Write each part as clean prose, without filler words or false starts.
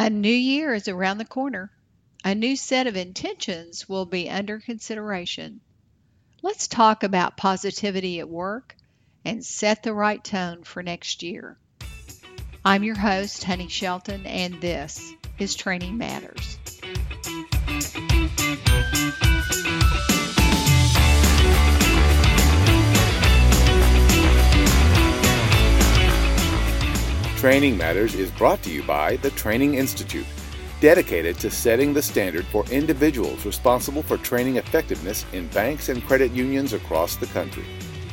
A new year is around the corner. A new set of intentions will be under consideration. Let's talk about positivity at work and set the right tone for next year. I'm your host, Honey Shelton, and this is Training Matters. Training Matters is brought to you by the Training Institute, dedicated to setting the standard for individuals responsible for training effectiveness in banks and credit unions across the country.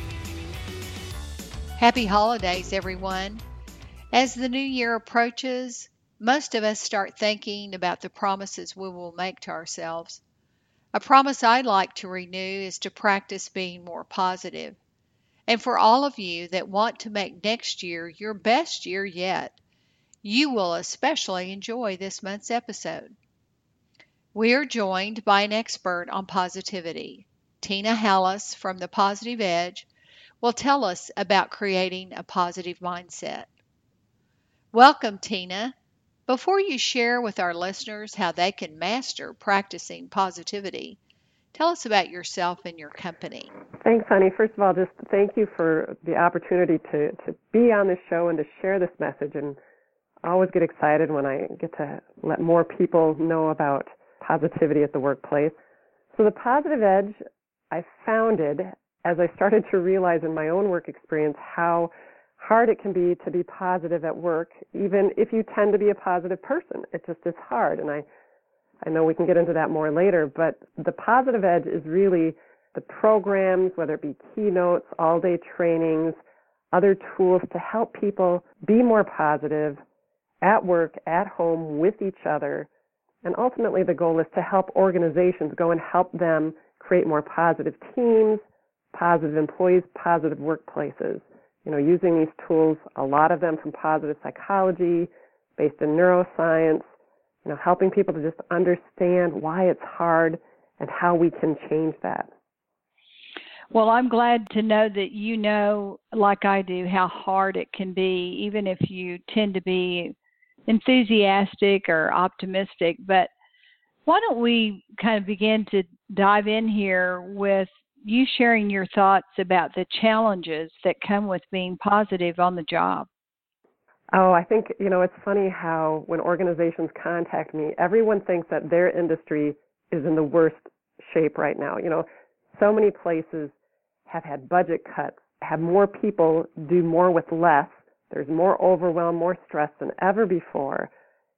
Happy holidays, everyone. As the new year approaches, most of us start thinking about the promises we will make to ourselves. A promise I'd like to renew is to practice being more positive. And for all of you that want to make next year your best year yet, you will especially enjoy this month's episode. We are joined by an expert on positivity. Tina Hallis from The Positive Edge will tell us about creating a positive mindset. Welcome, Tina. Before you share with our listeners how they can master practicing positivity, tell us about yourself and your company. Thanks, honey. First of all, just thank you for the opportunity to be on this show and to share this message. And I always get excited when I get to let more people know about positivity at the workplace. So the Positive Edge I founded as I started to realize in my own work experience how hard it can be to be positive at work, even if you tend to be a positive person. It just is hard. And I know we can get into that more later, but the Positive Edge is really the programs, whether it be keynotes, all-day trainings, other tools to help people be more positive at work, at home, with each other. And ultimately the goal is to help organizations go and help them create more positive teams, positive employees, positive workplaces. You know, using these tools, a lot of them from positive psychology, based in neuroscience, you know, helping people to just understand why it's hard and how we can change that. Well, I'm glad to know that you know, like I do, how hard it can be, even if you tend to be enthusiastic or optimistic. But why don't we kind of begin to dive in here with you sharing your thoughts about the challenges that come with being positive on the job? Oh, I think, you know, it's funny how when organizations contact me, everyone thinks that their industry is in the worst shape right now. You know, so many places have had budget cuts, have more people do more with less. There's more overwhelm, more stress than ever before.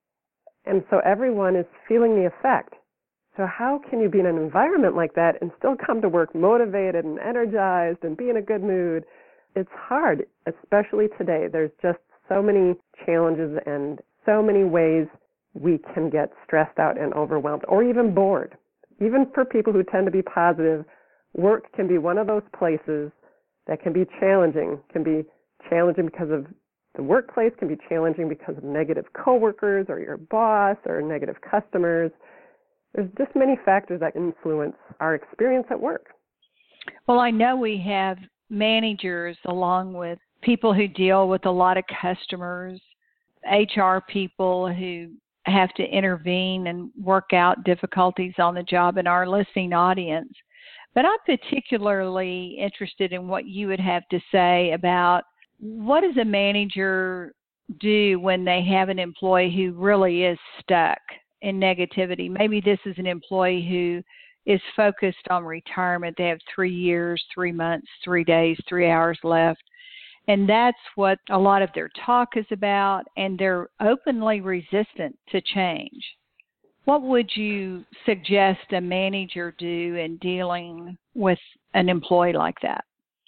And so everyone is feeling the effect. So how can you be in an environment like that and still come to work motivated and energized and be in a good mood? It's hard, especially today. There's just so many challenges and so many ways we can get stressed out and overwhelmed or even bored. Even for people who tend to be positive, work can be one of those places that can be challenging. Can be challenging because of the workplace, can be challenging because of negative coworkers or your boss or negative customers. There's just many factors that influence our experience at work. Well, I know we have managers along with people who deal with a lot of customers, HR people who have to intervene and work out difficulties on the job in our listening audience. But I'm particularly interested in what you would have to say about what does a manager do when they have an employee who really is stuck in negativity. Maybe this is an employee who is focused on retirement. They have 3 years, 3 months, 3 days, 3 hours left. And that's what a lot of their talk is about, and they're openly resistant to change. What would you suggest a manager do in dealing with an employee like that?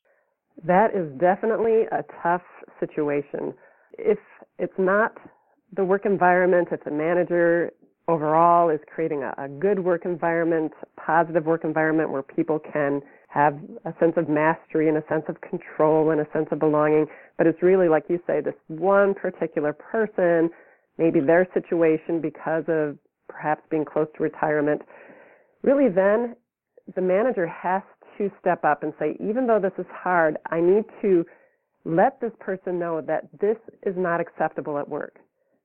That is definitely a tough situation. If it's not the work environment, if the manager overall is creating a good work environment, positive work environment where people can have a sense of mastery and a sense of control and a sense of belonging, but it's really, like you say, this one particular person, maybe their situation because of perhaps being close to retirement, really then the manager has to step up and say, even though this is hard, I need to let this person know that this is not acceptable at work.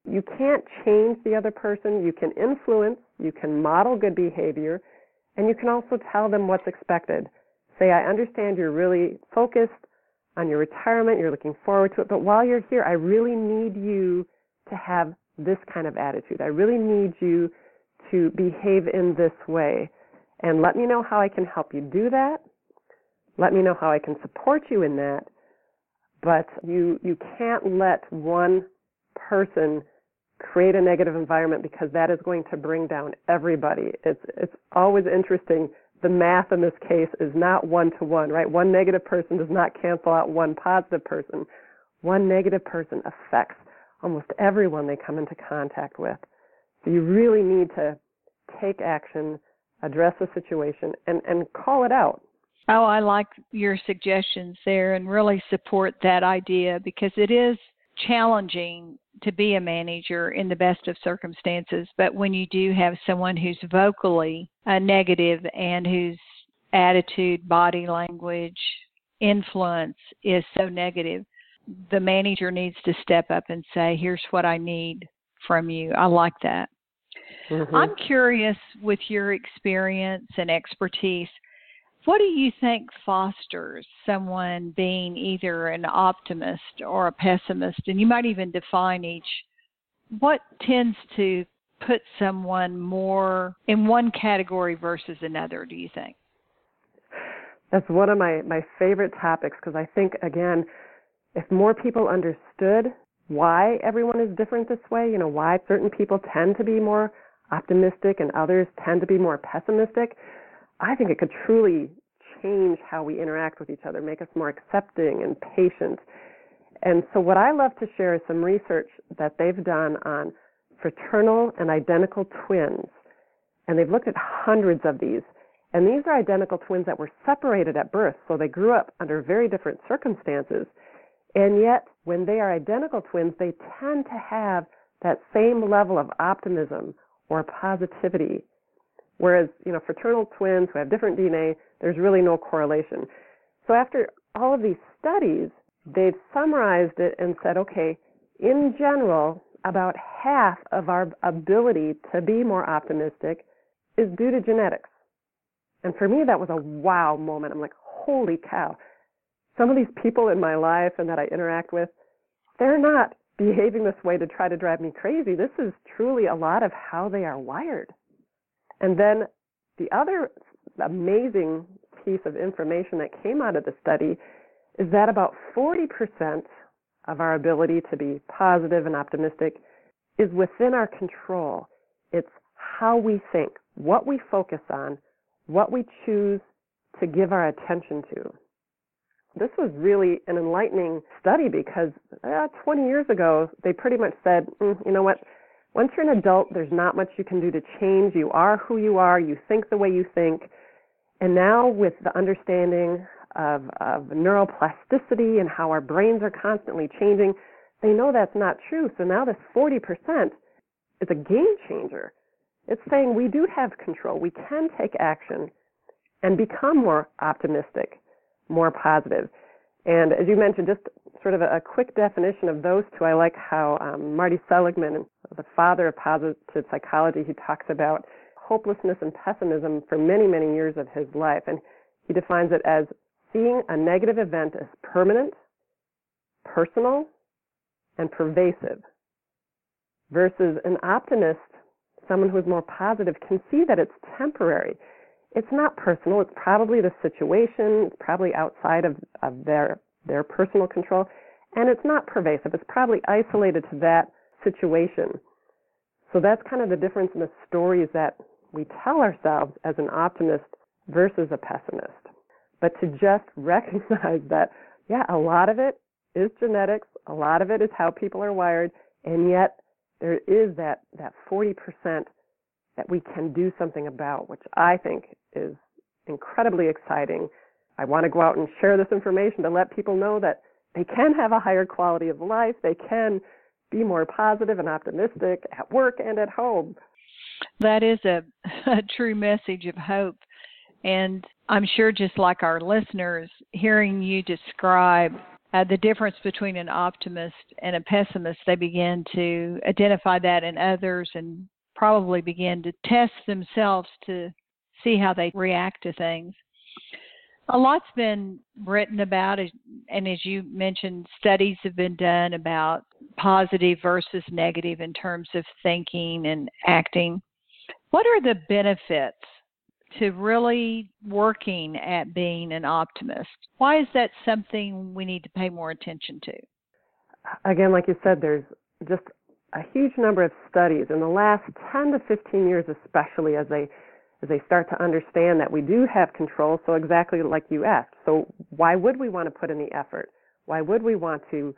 You can't change the other person. You can influence, you can model good behavior, and you can also tell them what's expected. Say, I understand you're really focused on your retirement, you're looking forward to it, but while you're here, I really need you to have this kind of attitude. I really need you to behave in this way. And let me know how I can help you do that. Let me know how I can support you in that. But you can't let one person create a negative environment, because that is going to bring down everybody. It's always interesting. The math in this case is not one-to-one, right? One negative person does not cancel out one positive person. One negative person affects almost everyone they come into contact with. So you really need to take action, address the situation, and call it out. Oh, I like your suggestions there and really support that idea, because it is challenging to be a manager in the best of circumstances. But when you do have someone who's vocally negative and whose attitude, body language, influence is so negative, the manager needs to step up and say, here's what I need from you. I like that. Mm-hmm. I'm curious, with your experience and expertise, what do you think fosters someone being either an optimist or a pessimist? And you might even define each. What tends to put someone more in one category versus another, do you think? That's one of my favorite topics, because I think, again, if more people understood why everyone is different this way, why certain people tend to be more optimistic and others tend to be more pessimistic, I think it could truly change how we interact with each other, make us more accepting and patient. And so what I love to share is some research that they've done on fraternal and identical twins. And they've looked at hundreds of these. And these are identical twins that were separated at birth, so they grew up under very different circumstances. And yet, when they are identical twins, they tend to have that same level of optimism or positivity. Whereas, fraternal twins who have different DNA, there's really no correlation. So after all of these studies, they've summarized it and said, okay, in general, about half of our ability to be more optimistic is due to genetics. And for me, that was a wow moment. I'm like, holy cow. Some of these people in my life and that I interact with, they're not behaving this way to try to drive me crazy. This is truly a lot of how they are wired. And then the other amazing piece of information that came out of the study is that about 40% of our ability to be positive and optimistic is within our control. It's how we think, what we focus on, what we choose to give our attention to. This was really an enlightening study, because 20 years ago, they pretty much said, you know what, once you're an adult, there's not much you can do to change. You are who you are. You think the way you think. And now with the understanding of neuroplasticity and how our brains are constantly changing, they know that's not true. So now this 40% is a game changer. It's saying we do have control. We can take action and become more optimistic, more positive. And as you mentioned, just sort of a quick definition of those two, I like how Marty Seligman, the father of positive psychology, he talks about hopelessness and pessimism for many, many years of his life. And he defines it as seeing a negative event as permanent, personal, and pervasive, versus an optimist, someone who is more positive, can see that it's temporary. It's not personal. It's probably the situation. It's probably outside of their personal control. And it's not pervasive. It's probably isolated to that situation. So that's kind of the difference in the stories that we tell ourselves as an optimist versus a pessimist. But to just recognize that, yeah, a lot of it is genetics. A lot of it is how people are wired. And yet there is that 40% that we can do something about, which I think is incredibly exciting. I want to go out and share this information to let people know that they can have a higher quality of life. They can be more positive and optimistic at work and at home. That is a true message of hope. And I'm sure, just like our listeners, hearing you describe the difference between an optimist and a pessimist, they begin to identify that in others and probably begin to test themselves to see how they react to things. A lot's been written about, and as you mentioned, studies have been done about positive versus negative in terms of thinking and acting. What are the benefits to really working at being an optimist? Why is that something we need to pay more attention to? Again, like you said, there's just a huge number of studies in the last 10 to 15 years, especially as they start to understand that we do have control. So exactly like you asked. So why would we want to put in the effort? Why would we want to,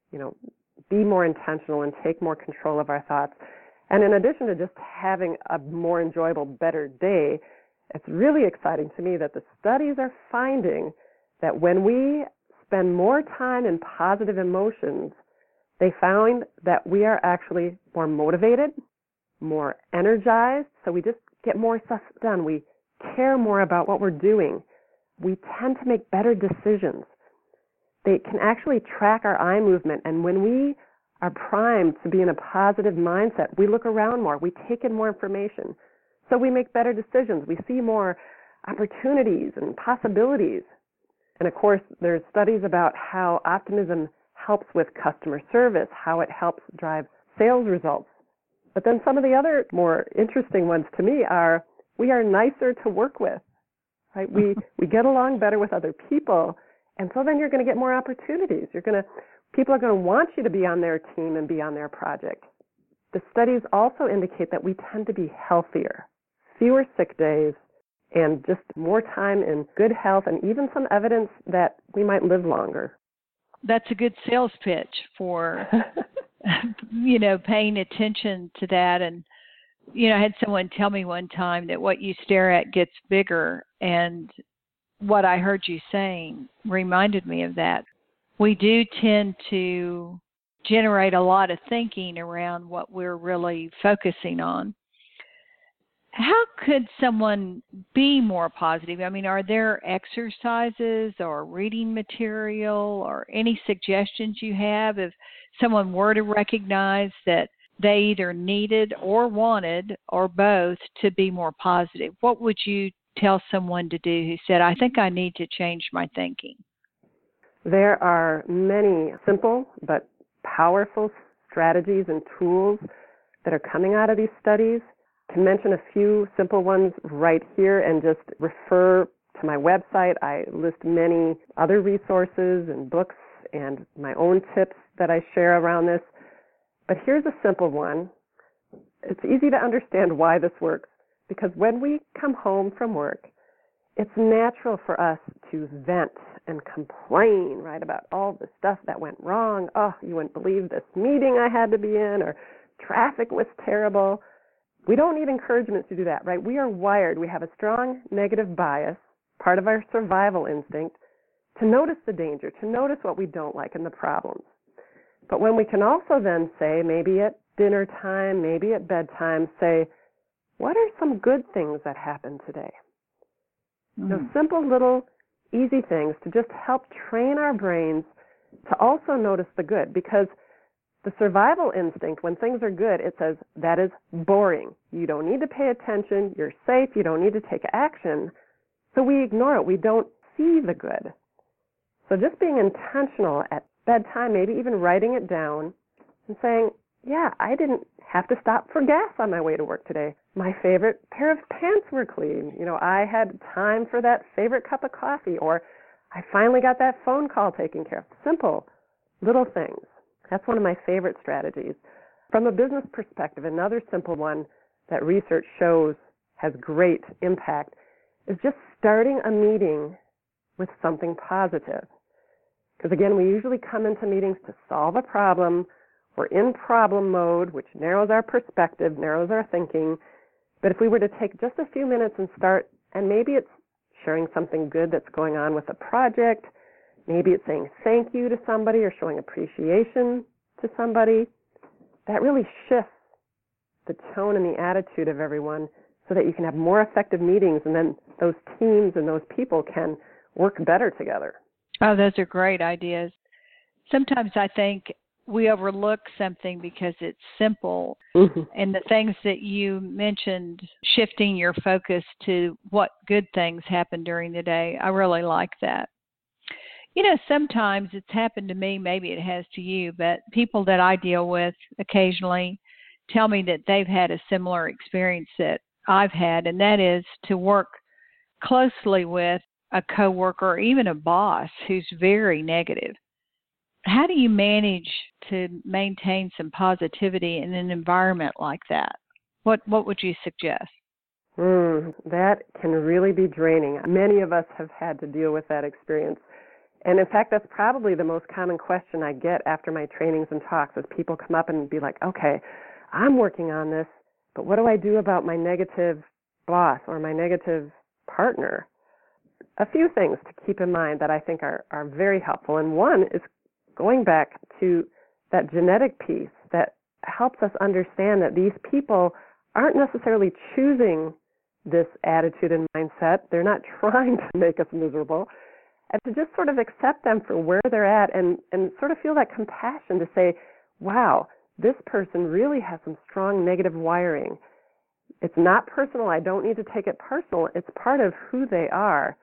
be more intentional and take more control of our thoughts? And in addition to just having a more enjoyable, better day, it's really exciting to me that the studies are finding that when we spend more time in positive emotions, they found that we are actually more motivated, more energized, so we just get more stuff done. We care more about what we're doing. We tend to make better decisions. They can actually track our eye movement, and when we are primed to be in a positive mindset, we look around more, we take in more information, so we make better decisions. We see more opportunities and possibilities. And of course, there's studies about how optimism helps with customer service, how it helps drive sales results. But then some of the other more interesting ones to me are we are nicer to work with, right? We get along better with other people, and so then you're going to get more opportunities. People are going to want you to be on their team and be on their project. The studies also indicate that we tend to be healthier, fewer sick days, and just more time in good health, and even some evidence that we might live longer. That's a good sales pitch for paying attention to that. And, I had someone tell me one time that what you stare at gets bigger. And what I heard you saying reminded me of that. We do tend to generate a lot of thinking around what we're really focusing on. How could someone be more positive? I mean, are there exercises or reading material or any suggestions you have if someone were to recognize that they either needed or wanted or both to be more positive? What would you tell someone to do who said, I think I need to change my thinking? There are many simple but powerful strategies and tools that are coming out of these studies. To mention a few simple ones right here and just refer to my website, I list many other resources and books and my own tips that I share around this. But here's a simple one. It's easy to understand why this works, because when we come home from work, it's natural for us to vent and complain, right, about all the stuff that went wrong. Oh, you wouldn't believe this meeting I had to be in, or traffic was terrible. We don't need encouragement to do that, right? We are wired. We have a strong negative bias, part of our survival instinct, to notice the danger, to notice what we don't like and the problems. But when we can also then say, maybe at dinner time, maybe at bedtime, say, what are some good things that happened today? Simple little easy things to just help train our brains to also notice the good, because the survival instinct, when things are good, it says, that is boring. You don't need to pay attention. You're safe. You don't need to take action. So we ignore it. We don't see the good. So just being intentional at bedtime, maybe even writing it down and saying, yeah, I didn't have to stop for gas on my way to work today. My favorite pair of pants were clean. I had time for that favorite cup of coffee, or I finally got that phone call taken care of. Simple, little things. That's one of my favorite strategies. From a business perspective, another simple one that research shows has great impact is just starting a meeting with something positive. Because again, we usually come into meetings to solve a problem. We're in problem mode, which narrows our perspective, narrows our thinking. But if we were to take just a few minutes and start, and maybe it's sharing something good that's going on with a project, maybe it's saying thank you to somebody or showing appreciation to somebody, that really shifts the tone and the attitude of everyone so that you can have more effective meetings, and then those teams and those people can work better together. Oh, those are great ideas. Sometimes I think we overlook something because it's simple. And the things that you mentioned, shifting your focus to what good things happen during the day, I really like that. You know, sometimes it's happened to me, maybe it has to you, but people that I deal with occasionally tell me that they've had a similar experience that I've had, and that is to work closely with a coworker or even a boss who's very negative. How do you manage to maintain some positivity in an environment like that? What would you suggest? That can really be draining. Many of us have had to deal with that experience. And in fact, that's probably the most common question I get after my trainings and talks is people come up and be like, okay, I'm working on this, but what do I do about my negative boss or my negative partner? A few things to keep in mind that I think are very helpful. And one is going back to that genetic piece that helps us understand that these people aren't necessarily choosing this attitude and mindset. They're not trying to make us miserable. And to just sort of accept them for where they're at and sort of feel that compassion to say, wow, this person really has some strong negative wiring. It's not personal. I don't need to take it personal. It's part of who they are.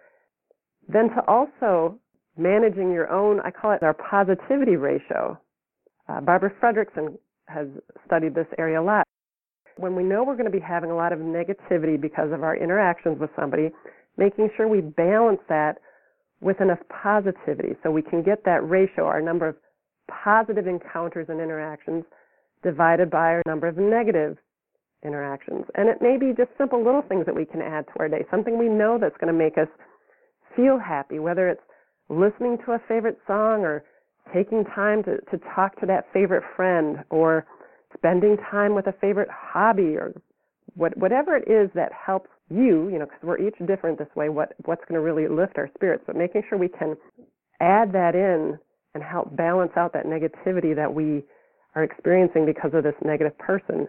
Then to also managing your own, I call it our positivity ratio. Barbara Fredrickson has studied this area a lot. When we know we're going to be having a lot of negativity because of our interactions with somebody, making sure we balance that with enough positivity so we can get that ratio, our number of positive encounters and interactions divided by our number of negative interactions. And it may be just simple little things that we can add to our day, something we know that's going to make us feel happy, whether it's listening to a favorite song or taking time to talk to that favorite friend or spending time with a favorite hobby or whatever it is that helps you, because we're each different this way, what's going to really lift our spirits, but making sure we can add that in and help balance out that negativity that we are experiencing because of this negative person.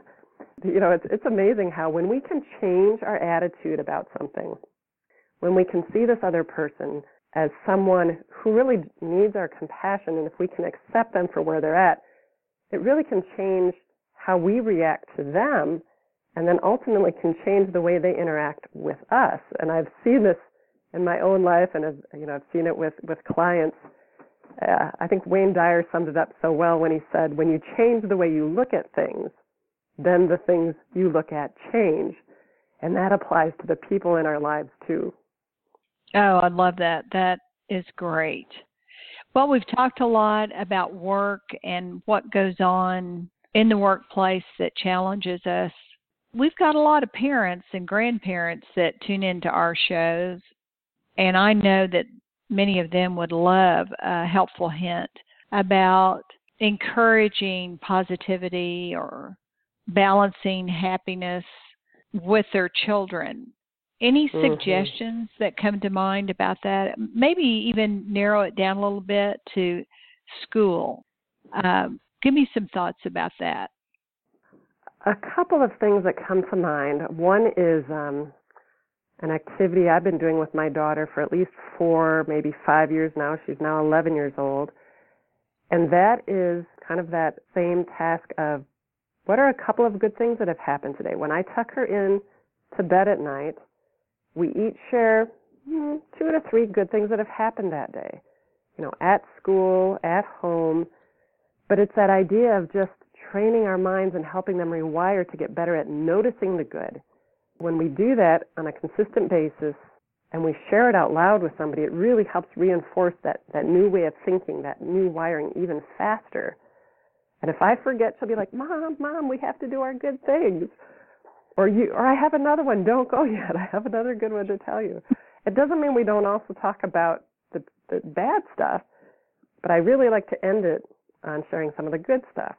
It's amazing how when we can change our attitude about something, when we can see this other person as someone who really needs our compassion, and if we can accept them for where they're at, it really can change how we react to them, and then ultimately can change the way they interact with us. And I've seen this in my own life, and I've seen it with clients. I think Wayne Dyer summed it up so well when he said, when you change the way you look at things, then the things you look at change. And that applies to the people in our lives too. Oh, I love that. That is great. Well, we've talked a lot about work and what goes on in the workplace that challenges us. We've got a lot of parents and grandparents that tune into our shows, and I know that many of them would love a helpful hint about encouraging positivity or balancing happiness with their children. Any suggestions that come to mind about that? Maybe even narrow it down a little bit to school. Give me some thoughts about that. A couple of things that come to mind. One is an activity I've been doing with my daughter for at least 4, maybe 5 years now. She's now 11 years old. And that is kind of that same task of what are a couple of good things that have happened today? When I tuck her in to bed at night, we each share 2 to 3 good things that have happened that day, at school, at home. But it's that idea of just training our minds and helping them rewire to get better at noticing the good. When we do that on a consistent basis and we share it out loud with somebody, it really helps reinforce that new way of thinking, that new wiring even faster. And if I forget, she'll be like, Mom, we have to do our good things. Or I have another one, don't go yet. I have another good one to tell you. It doesn't mean we don't also talk about the bad stuff, but I really like to end it on sharing some of the good stuff.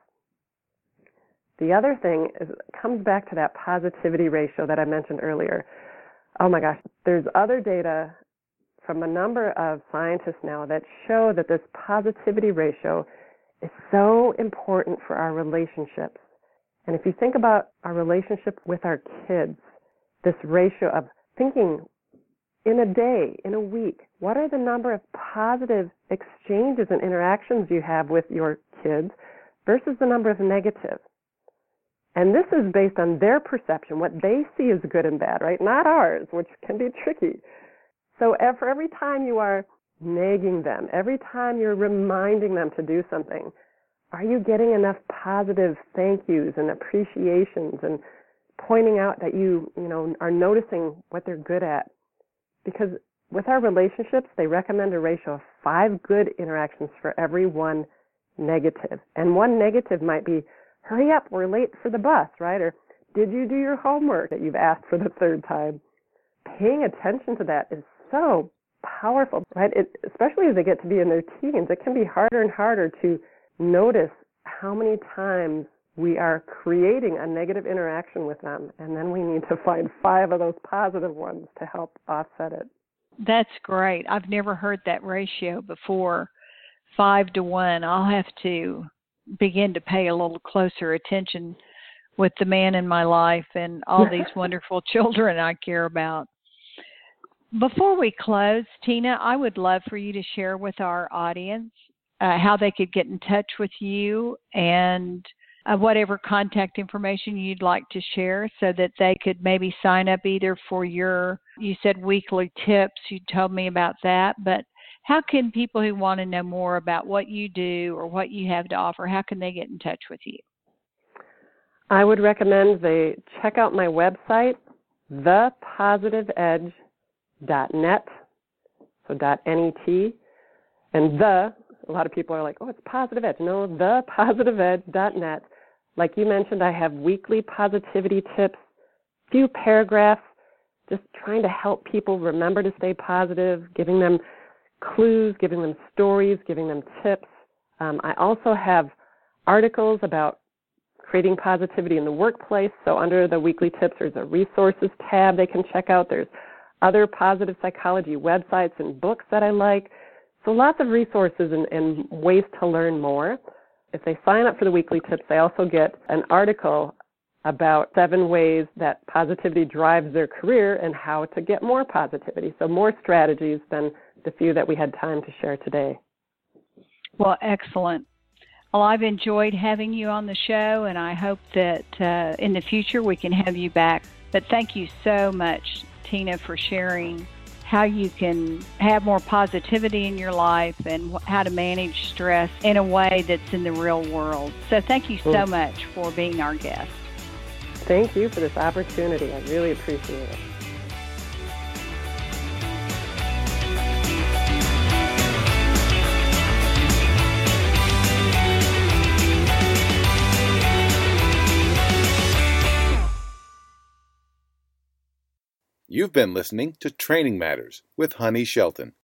The other thing comes back to that positivity ratio that I mentioned earlier. Oh my gosh, there's other data from a number of scientists now that show that this positivity ratio is so important for our relationships. And if you think about our relationship with our kids, this ratio of thinking in a day, in a week, what are the number of positive exchanges and interactions you have with your kids versus the number of negative? And this is based on their perception, what they see as good and bad, right? Not ours, which can be tricky. So for every time you are nagging them, every time you're reminding them to do something, are you getting enough positive thank yous and appreciations and pointing out that you are noticing what they're good at? Because with our relationships, they recommend a ratio of 5 good interactions for every 1 negative. And 1 negative might be, hurry up, we're late for the bus, right? Or did you do your homework that you've asked for the 3rd time? Paying attention to that is so powerful, right? Especially as they get to be in their teens, it can be harder and harder to notice how many times we are creating a negative interaction with them, and then we need to find 5 of those positive ones to help offset it. That's great. I've never heard that ratio before, 5 to 1. I'll have to begin to pay a little closer attention with the man in my life and all these wonderful children I care about. Before we close, Tina, I would love for you to share with our audience how they could get in touch with you and whatever contact information you'd like to share so that they could maybe sign up either for you said weekly tips, you told me about that, but how can people who want to know more about what you do or what you have to offer, how can they get in touch with you? I would recommend they check out my website, thepositiveedge.net, so .net, and a lot of people are like, oh, it's Positive Edge. No, thepositiveedge.net. Like you mentioned, I have weekly positivity tips, few paragraphs, just trying to help people remember to stay positive, giving them clues, giving them stories, giving them tips. I also have articles about creating positivity in the workplace. So under the weekly tips, there's a resources tab they can check out. There's other positive psychology websites and books that I like. So lots of resources and ways to learn more. If they sign up for the weekly tips, they also get an article about 7 ways that positivity drives their career and how to get more positivity. So more strategies than the few that we had time to share today. Well, excellent. Well, I've enjoyed having you on the show, and I hope that in the future we can have you back. But thank you so much, Tina, for sharing how you can have more positivity in your life and how to manage stress in a way that's in the real world. So thank you so much for being our guest. Thank you for this opportunity. I really appreciate it. You've been listening to Training Matters with Honey Shelton.